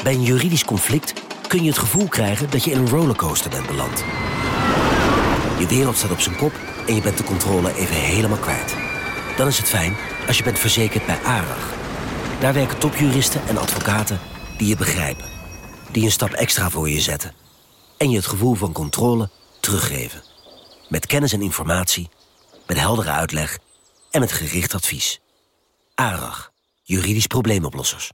Bij een juridisch conflict kun je het gevoel krijgen dat je in een rollercoaster bent beland. Je wereld staat op zijn kop en je bent de controle even helemaal kwijt. Dan is het fijn als je bent verzekerd bij ARAG. Daar werken topjuristen en advocaten die je begrijpen. Die een stap extra voor je zetten. En je het gevoel van controle teruggeven. Met kennis en informatie, met heldere uitleg en met gericht advies. ARAG, juridisch probleemoplossers.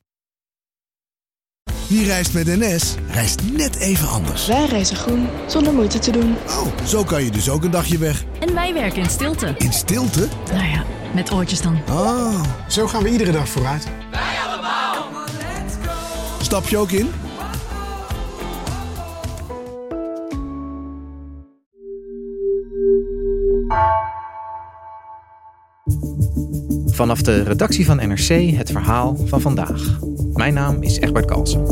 Wie reist met NS, reist net even anders. Wij reizen groen, zonder moeite te doen. Oh, zo kan je dus ook een dagje weg. En wij werken in stilte. In stilte? Nou ja, met oortjes dan. Oh. Zo gaan we iedere dag vooruit. Wij allemaal. Stap je ook in? Vanaf de redactie van NRC het verhaal van vandaag. Mijn naam is Egbert Kalsen.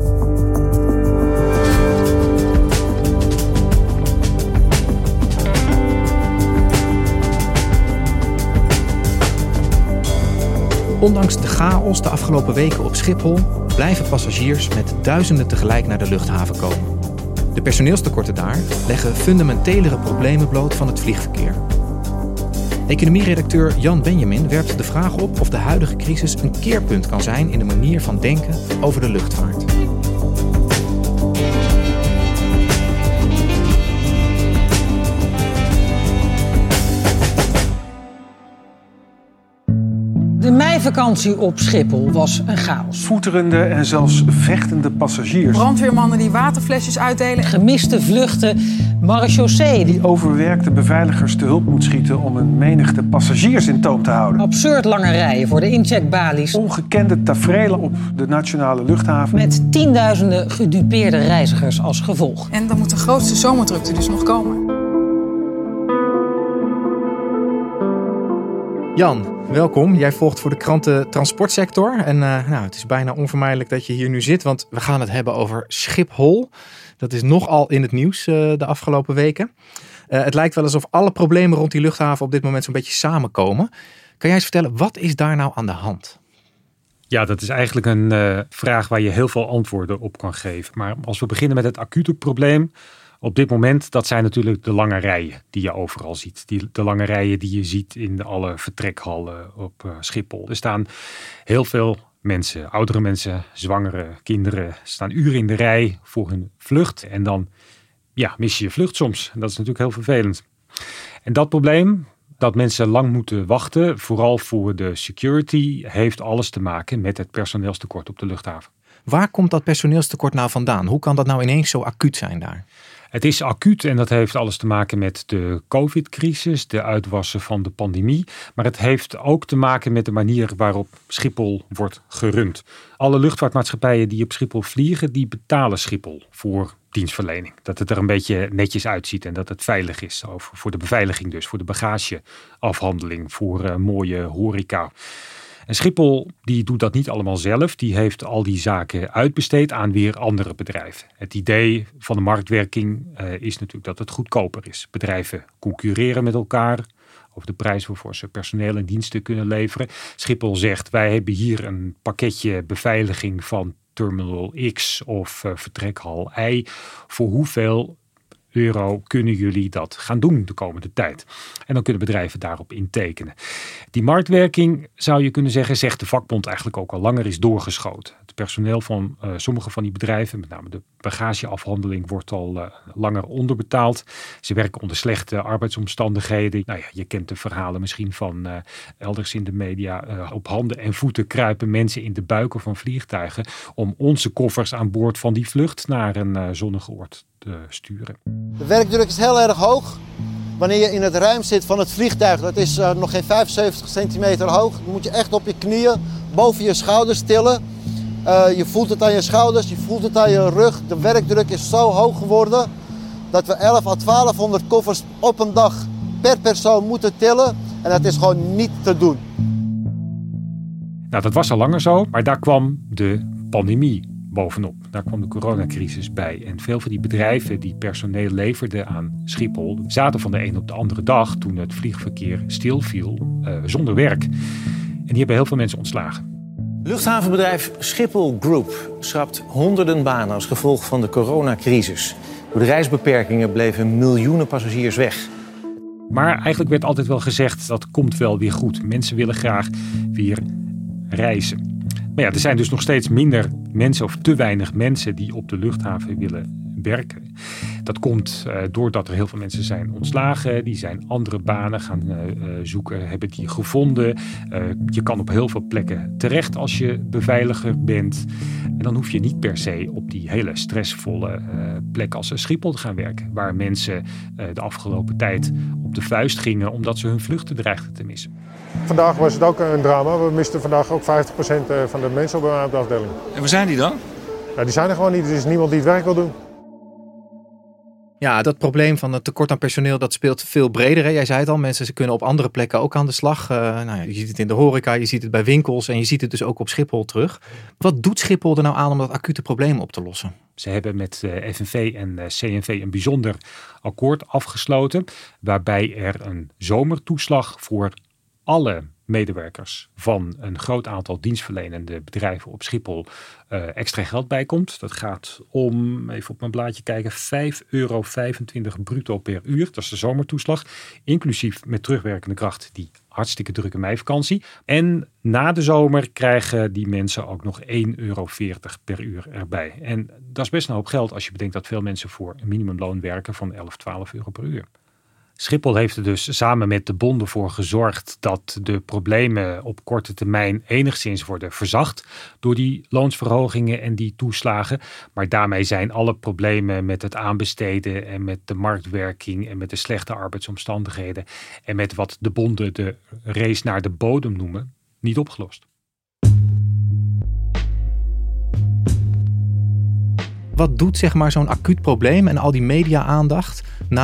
Ondanks de chaos de afgelopen weken op Schiphol blijven passagiers met duizenden tegelijk naar de luchthaven komen. De personeelstekorten daar leggen fundamentelere problemen bloot van het vliegverkeer. Economieredacteur Jan Benjamin werpt de vraag op of de huidige crisis een keerpunt kan zijn in de manier van denken over de luchtvaart. De meivakantie op Schiphol was een chaos. Voeterende en zelfs vechtende passagiers. Brandweermannen die waterflesjes uitdelen. Gemiste vluchten, marechaussee Die overwerkte beveiligers te hulp moet schieten om een menigte passagiers in toom te houden. Absurd lange rijen voor de incheckbalies. Ongekende taferelen op de nationale luchthaven. Met tienduizenden gedupeerde reizigers als gevolg. En dan moet de grootste zomerdrukte dus nog komen. Jan, welkom. Jij volgt voor de krant de transportsector. En het is bijna onvermijdelijk dat je hier nu zit, want we gaan het hebben over Schiphol. Dat is nogal in het nieuws de afgelopen weken. Het lijkt wel alsof alle problemen rond die luchthaven op dit moment zo'n beetje samenkomen. Kan jij eens vertellen, wat is daar nou aan de hand? Ja, dat is eigenlijk een vraag waar je heel veel antwoorden op kan geven. Maar als we beginnen met het acute probleem. Op dit moment, dat zijn natuurlijk de lange rijen die je overal ziet. De lange rijen die je ziet in alle vertrekhallen op Schiphol. Er staan heel veel mensen, oudere mensen, zwangere kinderen, staan uren in de rij voor hun vlucht. En dan mis je je vlucht soms. En dat is natuurlijk heel vervelend. En dat probleem, dat mensen lang moeten wachten, vooral voor de security, heeft alles te maken met het personeelstekort op de luchthaven. Waar komt dat personeelstekort nou vandaan? Hoe kan dat nou ineens zo acuut zijn daar? Het is acuut en dat heeft alles te maken met de COVID-crisis, de uitwassen van de pandemie. Maar het heeft ook te maken met de manier waarop Schiphol wordt gerund. Alle luchtvaartmaatschappijen die op Schiphol vliegen, die betalen Schiphol voor dienstverlening. Dat het er een beetje netjes uitziet en dat het veilig is. Voor de beveiliging dus, voor de bagageafhandeling, voor mooie horeca. En Schiphol die doet dat niet allemaal zelf. Die heeft al die zaken uitbesteed aan weer andere bedrijven. Het idee van de marktwerking is natuurlijk dat het goedkoper is. Bedrijven concurreren met elkaar over de prijs waarvoor ze personeel en diensten kunnen leveren. Schiphol zegt, wij hebben hier een pakketje beveiliging van Terminal X of vertrekhal Y. Voor hoeveel euro kunnen jullie dat gaan doen de komende tijd? En dan kunnen bedrijven daarop intekenen. Die marktwerking, zou je kunnen zeggen, zegt de vakbond eigenlijk ook al langer, is doorgeschoten. Het personeel van sommige van die bedrijven, met name de bagageafhandeling, wordt al langer onderbetaald. Ze werken onder slechte arbeidsomstandigheden. Nou ja, je kent de verhalen misschien van elders in de media. Op handen en voeten kruipen mensen in de buiken van vliegtuigen om onze koffers aan boord van die vlucht naar een zonnige oord te sturen. De werkdruk is heel erg hoog. Wanneer je in het ruim zit van het vliegtuig, dat is nog geen 75 centimeter hoog. Dan moet je echt op je knieën boven je schouders tillen. Je voelt het aan je schouders, je voelt het aan je rug. De werkdruk is zo hoog geworden dat we 11 à 1200 koffers op een dag per persoon moeten tillen. En dat is gewoon niet te doen. Nou, dat was al langer zo, maar daar kwam de pandemie bovenop. Daar kwam de coronacrisis bij. En veel van die bedrijven die personeel leverden aan Schiphol zaten van de een op de andere dag, toen het vliegverkeer stilviel, zonder werk. En die hebben heel veel mensen ontslagen. Luchthavenbedrijf Schiphol Group schrapt honderden banen als gevolg van de coronacrisis. Door de reisbeperkingen bleven miljoenen passagiers weg. Maar eigenlijk werd altijd wel gezegd, dat komt wel weer goed. Mensen willen graag weer reizen. Maar ja, er zijn dus nog steeds minder mensen of te weinig mensen die op de luchthaven willen werken. Dat komt doordat er heel veel mensen zijn ontslagen. Die zijn andere banen gaan zoeken, hebben die gevonden. Je kan op heel veel plekken terecht als je beveiliger bent. En dan hoef je niet per se op die hele stressvolle plek als Schiphol te gaan werken. Waar mensen de afgelopen tijd op de vuist gingen omdat ze hun vluchten dreigden te missen. Vandaag was het ook een drama. We misten vandaag ook 50% van de mensen op de afdeling. En waar zijn die dan? Ja, die zijn er gewoon niet. Er is niemand die het werk wil doen. Ja, dat probleem van het tekort aan personeel, dat speelt veel breder. Hè? Jij zei het al, mensen kunnen op andere plekken ook aan de slag. Je ziet het in de horeca, je ziet het bij winkels en je ziet het dus ook op Schiphol terug. Wat doet Schiphol er nou aan om dat acute probleem op te lossen? Ze hebben met FNV en CNV een bijzonder akkoord afgesloten, waarbij er een zomertoeslag voor alle medewerkers van een groot aantal dienstverlenende bedrijven op Schiphol extra geld bij komt. Dat gaat om, even op mijn blaadje kijken, €5,25 bruto per uur. Dat is de zomertoeslag, inclusief met terugwerkende kracht die hartstikke drukke meivakantie. En na de zomer krijgen die mensen ook nog €1,40 per uur erbij. En dat is best een hoop geld als je bedenkt dat veel mensen voor een minimumloon werken van 11, 12 euro per uur. Schiphol heeft er dus samen met de bonden voor gezorgd dat de problemen op korte termijn enigszins worden verzacht door die loonsverhogingen en die toeslagen. Maar daarmee zijn alle problemen met het aanbesteden en met de marktwerking en met de slechte arbeidsomstandigheden en met wat de bonden de race naar de bodem noemen, niet opgelost. Wat doet zo'n acuut probleem en al die media-aandacht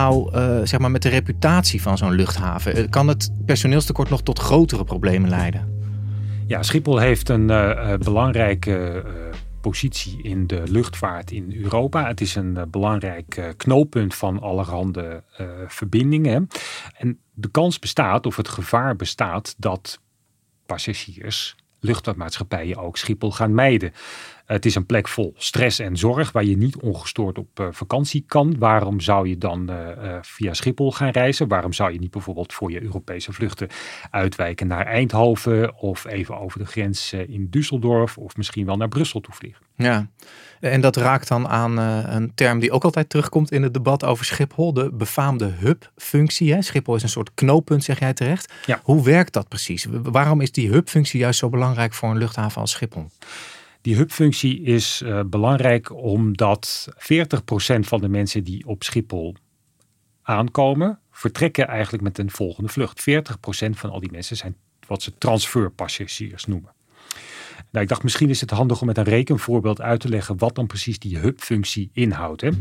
met de reputatie van zo'n luchthaven? Kan het personeelstekort nog tot grotere problemen leiden? Ja, Schiphol heeft een belangrijke positie in de luchtvaart in Europa. Het is een belangrijk knooppunt van allerhande verbindingen. En de kans bestaat, of het gevaar bestaat, dat passagiers, luchtvaartmaatschappijen ook Schiphol gaan mijden. Het is een plek vol stress en zorg waar je niet ongestoord op vakantie kan. Waarom zou je dan via Schiphol gaan reizen? Waarom zou je niet bijvoorbeeld voor je Europese vluchten uitwijken naar Eindhoven of even over de grens in Düsseldorf of misschien wel naar Brussel toe vliegen? Ja, en dat raakt dan aan een term die ook altijd terugkomt in het debat over Schiphol, de befaamde hub-functie. Hè? Schiphol is een soort knooppunt, zeg jij terecht. Ja. Hoe werkt dat precies? Waarom is die hub-functie juist zo belangrijk voor een luchthaven als Schiphol? Die hubfunctie is belangrijk omdat 40% van de mensen die op Schiphol aankomen, vertrekken eigenlijk met een volgende vlucht. 40% van al die mensen zijn wat ze transferpassagiers noemen. Nou, ik dacht misschien is het handig om met een rekenvoorbeeld uit te leggen wat dan precies die hubfunctie inhoudt. Hè?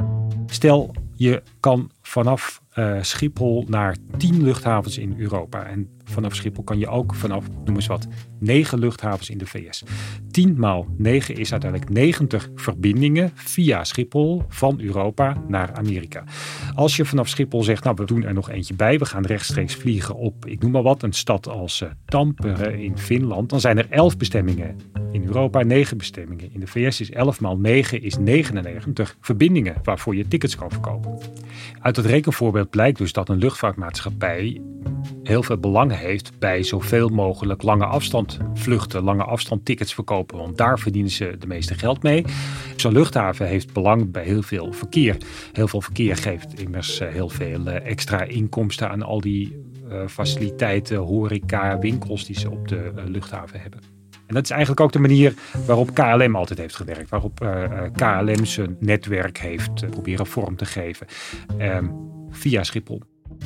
Stel, je kan vanaf Schiphol naar 10 luchthavens in Europa. En vanaf Schiphol kan je ook vanaf, noem eens wat, 9 luchthavens in de VS. 10 maal 9 is uiteindelijk 90 verbindingen via Schiphol van Europa naar Amerika. Als je vanaf Schiphol zegt, nou we doen er nog eentje bij. We gaan rechtstreeks vliegen op, ik noem maar wat, een stad als Tampere in Finland. Dan zijn er 11 bestemmingen in Europa, 9 bestemmingen. In de VS is 11 maal 9 is 99 verbindingen waarvoor je tickets kan verkopen. Uit het rekenvoorbeeld blijkt dus dat een luchtvaartmaatschappij heel veel belang heeft bij zoveel mogelijk lange afstand vluchten, lange afstand tickets verkopen, want daar verdienen ze de meeste geld mee. Zo'n luchthaven heeft belang bij heel veel verkeer. Heel veel verkeer geeft immers heel veel extra inkomsten aan al die faciliteiten, horeca, winkels die ze op de luchthaven hebben. En dat is eigenlijk ook de manier waarop KLM altijd heeft gewerkt. Waarop KLM zijn netwerk heeft proberen vorm te geven. Via Schiphol.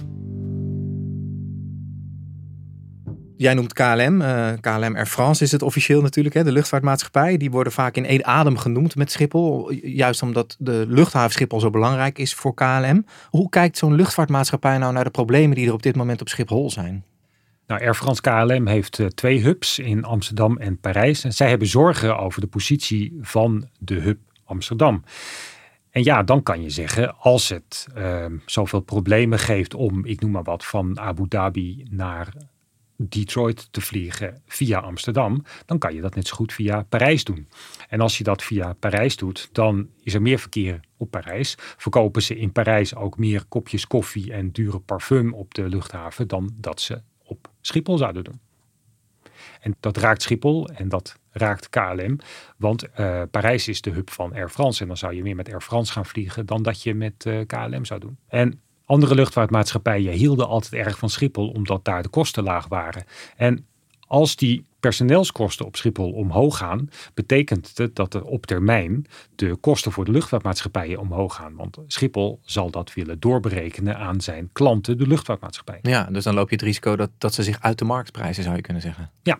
Jij noemt KLM. KLM Air France is het officieel natuurlijk. Hè? De luchtvaartmaatschappij. Die worden vaak in één adem genoemd met Schiphol. Juist omdat de luchthaven Schiphol zo belangrijk is voor KLM. Hoe kijkt zo'n luchtvaartmaatschappij nou naar de problemen die er op dit moment op Schiphol zijn? Nou, Air France KLM heeft 2 hubs in Amsterdam en Parijs. En zij hebben zorgen over de positie van de hub Amsterdam. En ja, dan kan je zeggen, als het zoveel problemen geeft om, ik noem maar wat, van Abu Dhabi naar Detroit te vliegen via Amsterdam, dan kan je dat net zo goed via Parijs doen. En als je dat via Parijs doet, dan is er meer verkeer op Parijs. Verkopen ze in Parijs ook meer kopjes koffie en dure parfum op de luchthaven dan dat ze op Schiphol zouden doen. En dat raakt Schiphol en dat raakt KLM. Want Parijs is de hub van Air France. En dan zou je meer met Air France gaan vliegen dan dat je met KLM zou doen. En andere luchtvaartmaatschappijen hielden altijd erg van Schiphol omdat daar de kosten laag waren. En als die personeelskosten op Schiphol omhoog gaan, betekent het dat er op termijn de kosten voor de luchtvaartmaatschappijen omhoog gaan. Want Schiphol zal dat willen doorberekenen aan zijn klanten, de luchtvaartmaatschappij. Ja, dus dan loop je het risico dat ze zich uit de markt prijzen, zou je kunnen zeggen. Ja.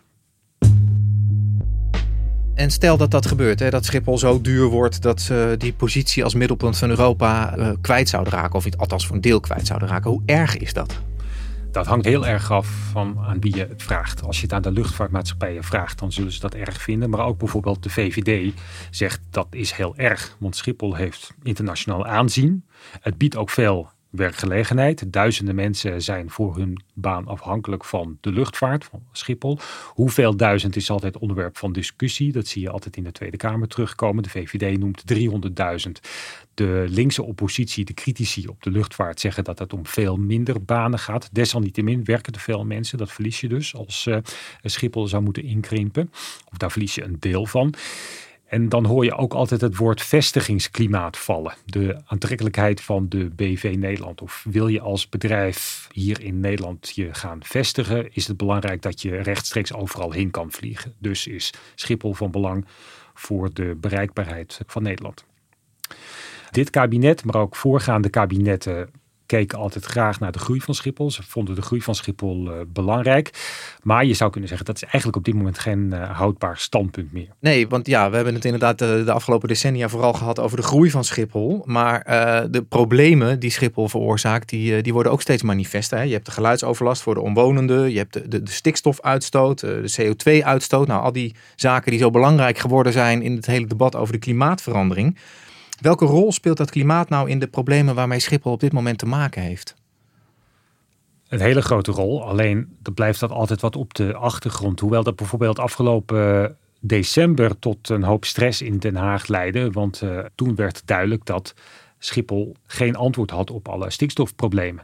En stel dat gebeurt, hè, dat Schiphol zo duur wordt dat ze die positie als middelpunt van Europa kwijt zouden raken. Of althans voor een deel kwijt zouden raken. Hoe erg is dat? Dat hangt heel erg af van aan wie je het vraagt. Als je het aan de luchtvaartmaatschappijen vraagt, dan zullen ze dat erg vinden. Maar ook bijvoorbeeld de VVD zegt dat is heel erg. Want Schiphol heeft internationaal aanzien. Het biedt ook veel werkgelegenheid. Duizenden mensen zijn voor hun baan afhankelijk van de luchtvaart, van Schiphol. Hoeveel duizend is altijd onderwerp van discussie. Dat zie je altijd in de Tweede Kamer terugkomen. De VVD noemt 300.000. De linkse oppositie, de critici op de luchtvaart, zeggen dat het om veel minder banen gaat. Desalniettemin werken er veel mensen. Dat verlies je dus als Schiphol zou moeten inkrimpen. Of daar verlies je een deel van. En dan hoor je ook altijd het woord vestigingsklimaat vallen. De aantrekkelijkheid van de BV Nederland. Of wil je als bedrijf hier in Nederland je gaan vestigen, is het belangrijk dat je rechtstreeks overal heen kan vliegen. Dus is Schiphol van belang voor de bereikbaarheid van Nederland. Dit kabinet, maar ook voorgaande kabinetten, keken altijd graag naar de groei van Schiphol. Ze vonden de groei van Schiphol belangrijk. Maar je zou kunnen zeggen, dat is eigenlijk op dit moment geen houdbaar standpunt meer. Nee, want ja, we hebben het inderdaad de afgelopen decennia vooral gehad over de groei van Schiphol. Maar de problemen die Schiphol veroorzaakt, die worden ook steeds manifester. Hè? Je hebt de geluidsoverlast voor de omwonenden. Je hebt de stikstofuitstoot, de CO2-uitstoot. Nou, al die zaken die zo belangrijk geworden zijn in het hele debat over de klimaatverandering. Welke rol speelt dat klimaat nou in de problemen waarmee Schiphol op dit moment te maken heeft? Een hele grote rol. Alleen blijft dat altijd wat op de achtergrond. Hoewel dat bijvoorbeeld afgelopen december tot een hoop stress in Den Haag leidde. Want toen werd duidelijk dat Schiphol geen antwoord had op alle stikstofproblemen.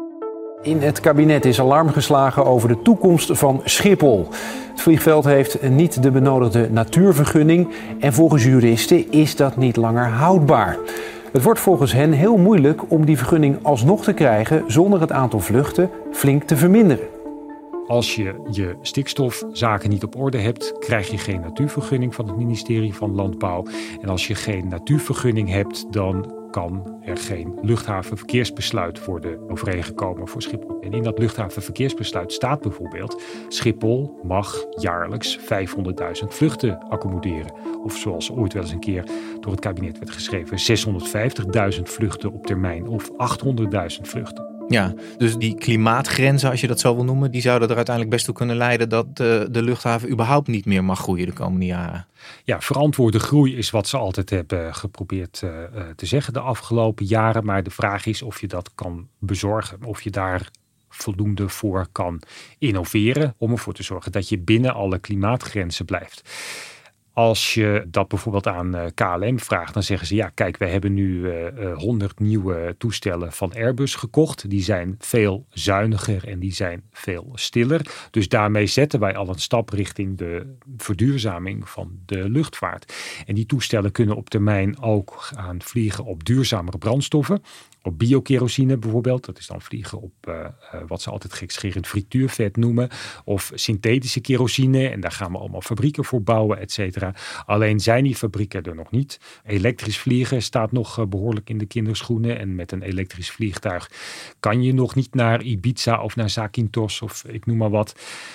In het kabinet is alarm geslagen over de toekomst van Schiphol. Het vliegveld heeft niet de benodigde natuurvergunning en volgens juristen is dat niet langer houdbaar. Het wordt volgens hen heel moeilijk om die vergunning alsnog te krijgen zonder het aantal vluchten flink te verminderen. Als je je stikstofzaken niet op orde hebt, krijg je geen natuurvergunning van het ministerie van Landbouw. En als je geen natuurvergunning hebt, dan kan er geen luchthavenverkeersbesluit worden overeengekomen voor Schiphol. En in dat luchthavenverkeersbesluit staat bijvoorbeeld: Schiphol mag jaarlijks 500.000 vluchten accommoderen. Of zoals ooit wel eens een keer door het kabinet werd geschreven, 650.000 vluchten op termijn of 800.000 vluchten. Ja, dus die klimaatgrenzen, als je dat zo wil noemen, die zouden er uiteindelijk best toe kunnen leiden dat de luchthaven überhaupt niet meer mag groeien de komende jaren. Ja, verantwoorde groei is wat ze altijd hebben geprobeerd te zeggen de afgelopen jaren. Maar de vraag is of je dat kan bezorgen, of je daar voldoende voor kan innoveren om ervoor te zorgen dat je binnen alle klimaatgrenzen blijft. Als je dat bijvoorbeeld aan KLM vraagt, dan zeggen ze: ja, kijk, we hebben nu 100 nieuwe toestellen van Airbus gekocht. Die zijn veel zuiniger en die zijn veel stiller. Dus daarmee zetten wij al een stap richting de verduurzaming van de luchtvaart. En die toestellen kunnen op termijn ook gaan vliegen op duurzamere brandstoffen. Op biokerosine bijvoorbeeld, dat is dan vliegen op wat ze altijd gekscherend frituurvet noemen. Of synthetische kerosine, en daar gaan we allemaal fabrieken voor bouwen, et cetera. Alleen zijn die fabrieken er nog niet. Elektrisch vliegen staat nog behoorlijk in de kinderschoenen. En met een elektrisch vliegtuig kan je nog niet naar Ibiza of naar Zakynthos of ik noem maar wat.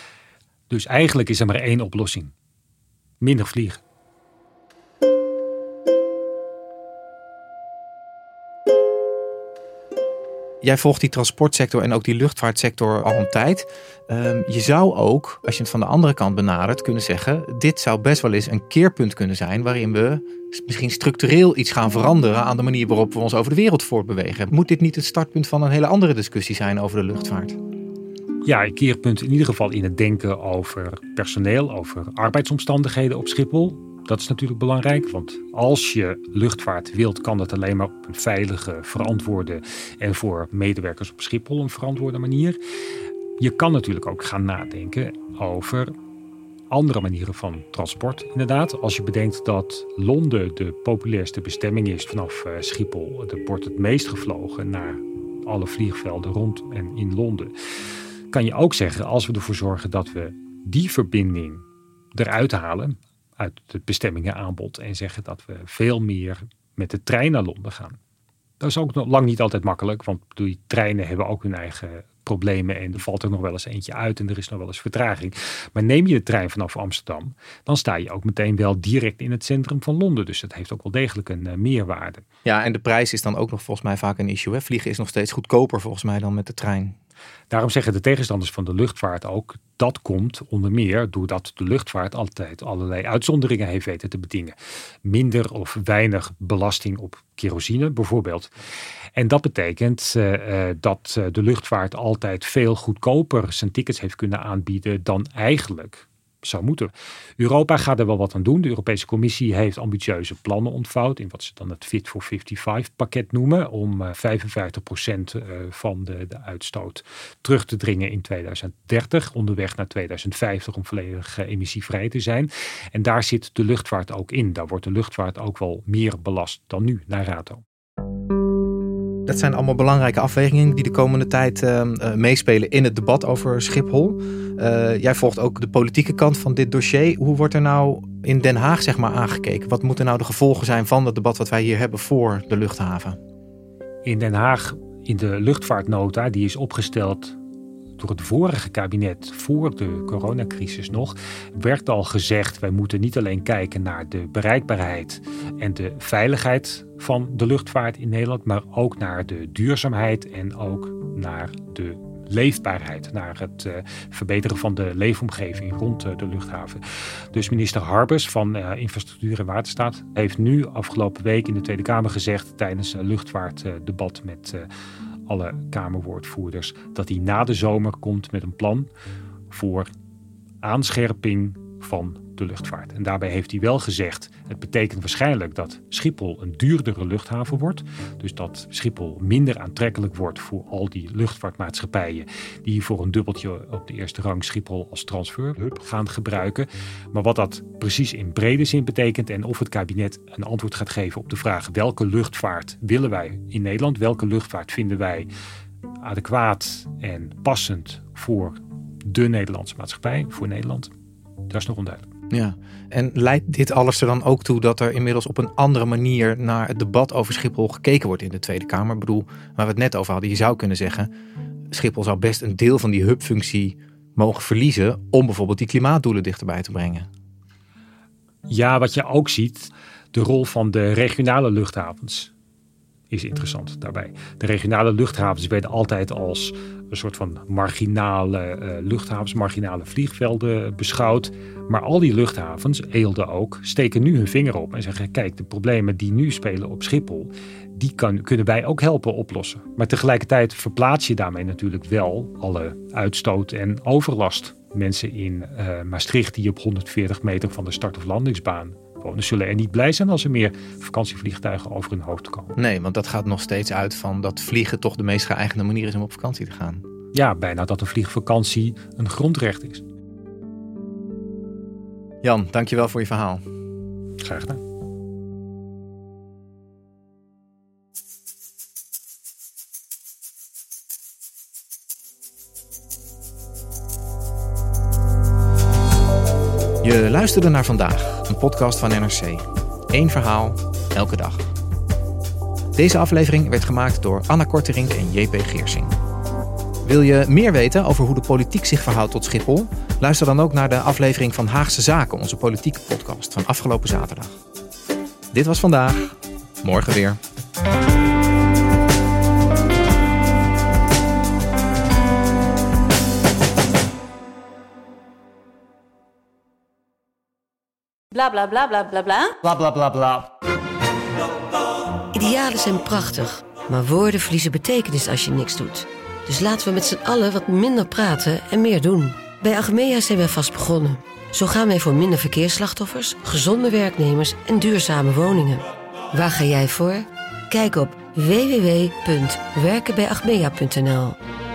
Dus eigenlijk is er maar één oplossing. Minder vliegen. Jij volgt die transportsector en ook die luchtvaartsector al een tijd. Je zou ook, als je het van de andere kant benadert, kunnen zeggen: dit zou best wel eens een keerpunt kunnen zijn waarin we misschien structureel iets gaan veranderen aan de manier waarop we ons over de wereld voortbewegen. Moet dit niet het startpunt van een hele andere discussie zijn over de luchtvaart? Ja, een keerpunt in ieder geval in het denken over personeel, over arbeidsomstandigheden op Schiphol. Dat is natuurlijk belangrijk, want als je luchtvaart wilt, kan dat alleen maar op een veilige, verantwoorde en voor medewerkers op Schiphol een verantwoorde manier. Je kan natuurlijk ook gaan nadenken over andere manieren van transport, inderdaad. Als je bedenkt dat Londen de populairste bestemming is vanaf Schiphol. Er wordt het meest gevlogen naar alle vliegvelden rond en in Londen. Kan je ook zeggen, als we ervoor zorgen dat we die verbinding eruit halen uit het bestemmingenaanbod en zeggen dat we veel meer met de trein naar Londen gaan. Dat is ook nog lang niet altijd makkelijk, want die treinen hebben ook hun eigen problemen en er valt er nog wel eens eentje uit en er is nog wel eens vertraging. Maar neem je de trein vanaf Amsterdam, dan sta je ook meteen wel direct in het centrum van Londen. Dus dat heeft ook wel degelijk een meerwaarde. Ja, en de prijs is dan ook nog volgens mij vaak een issue. Hè? Vliegen is nog steeds goedkoper volgens mij dan met de trein. Daarom zeggen de tegenstanders van de luchtvaart ook, dat komt onder meer doordat de luchtvaart altijd allerlei uitzonderingen heeft weten te bedingen. Minder of weinig belasting op kerosine bijvoorbeeld. En dat betekent dat de luchtvaart altijd veel goedkoper zijn tickets heeft kunnen aanbieden dan eigenlijk zou moeten. Europa gaat er wel wat aan doen. De Europese Commissie heeft ambitieuze plannen ontvouwd in wat ze dan het Fit for 55 pakket noemen, om 55% van de uitstoot terug te dringen in 2030, onderweg naar 2050 om volledig emissievrij te zijn. En daar zit de luchtvaart ook in. Daar wordt de luchtvaart ook wel meer belast dan nu naar rato. Dat zijn allemaal belangrijke afwegingen die de komende tijd meespelen in het debat over Schiphol. Jij volgt ook de politieke kant van dit dossier. Hoe wordt er nou in Den Haag zeg maar aangekeken? Wat moeten nou de gevolgen zijn van het debat wat wij hier hebben voor de luchthaven? In Den Haag, in de luchtvaartnota, die is opgesteld door het vorige kabinet voor de coronacrisis nog, werd al gezegd, wij moeten niet alleen kijken naar de bereikbaarheid en de veiligheid van de luchtvaart in Nederland, maar ook naar de duurzaamheid en ook naar de leefbaarheid, naar het verbeteren van de leefomgeving rond de luchthaven. Dus minister Harbers van Infrastructuur en Waterstaat heeft nu afgelopen week in de Tweede Kamer gezegd tijdens een luchtvaartdebat met alle Kamerwoordvoerders, dat hij na de zomer komt met een plan voor aanscherping van de luchtvaart. En daarbij heeft hij wel gezegd, het betekent waarschijnlijk dat Schiphol een duurdere luchthaven wordt. Dus dat Schiphol minder aantrekkelijk wordt voor al die luchtvaartmaatschappijen die voor een dubbeltje op de eerste rang Schiphol als transferhub gaan gebruiken. Maar wat dat precies in brede zin betekent en of het kabinet een antwoord gaat geven op de vraag welke luchtvaart willen wij in Nederland, welke luchtvaart vinden wij adequaat en passend voor de Nederlandse maatschappij, voor Nederland, dat is nog onduidelijk. Ja, en leidt dit alles er dan ook toe dat er inmiddels op een andere manier naar het debat over Schiphol gekeken wordt in de Tweede Kamer? Ik bedoel, waar we het net over hadden, je zou kunnen zeggen, Schiphol zou best een deel van die hubfunctie mogen verliezen om bijvoorbeeld die klimaatdoelen dichterbij te brengen. Ja, wat je ook ziet, de rol van de regionale luchthavens is interessant daarbij. De regionale luchthavens werden altijd als een soort van marginale luchthavens, marginale vliegvelden beschouwd. Maar al die luchthavens, Eelde ook, steken nu hun vinger op en zeggen, kijk, de problemen die nu spelen op Schiphol, die kunnen wij ook helpen oplossen. Maar tegelijkertijd verplaats je daarmee natuurlijk wel alle uitstoot en overlast. Mensen in Maastricht die op 140 meter van de start- of landingsbaan wonen, zullen er niet blij zijn als er meer vakantievliegtuigen over hun hoofd komen. Nee, want dat gaat nog steeds uit van dat vliegen toch de meest geëigende manier is om op vakantie te gaan. Ja, bijna dat een vliegvakantie een grondrecht is. Jan, dankjewel voor je verhaal. Graag gedaan. Je luisterde naar Vandaag, een podcast van NRC. Eén verhaal, elke dag. Deze aflevering werd gemaakt door Anna Korterink en JP Geersing. Wil je meer weten over hoe de politiek zich verhoudt tot Schiphol? Luister dan ook naar de aflevering van Haagse Zaken, onze politieke podcast van afgelopen zaterdag. Dit was Vandaag, morgen weer. Bla bla bla bla bla bla. Bla bla bla bla. Idealen zijn prachtig, maar woorden verliezen betekenis als je niks doet. Dus laten we met z'n allen wat minder praten en meer doen. Bij Achmea zijn wij vast begonnen. Zo gaan wij voor minder verkeersslachtoffers, gezonde werknemers en duurzame woningen. Waar ga jij voor? Kijk op www.werkenbijachmea.nl.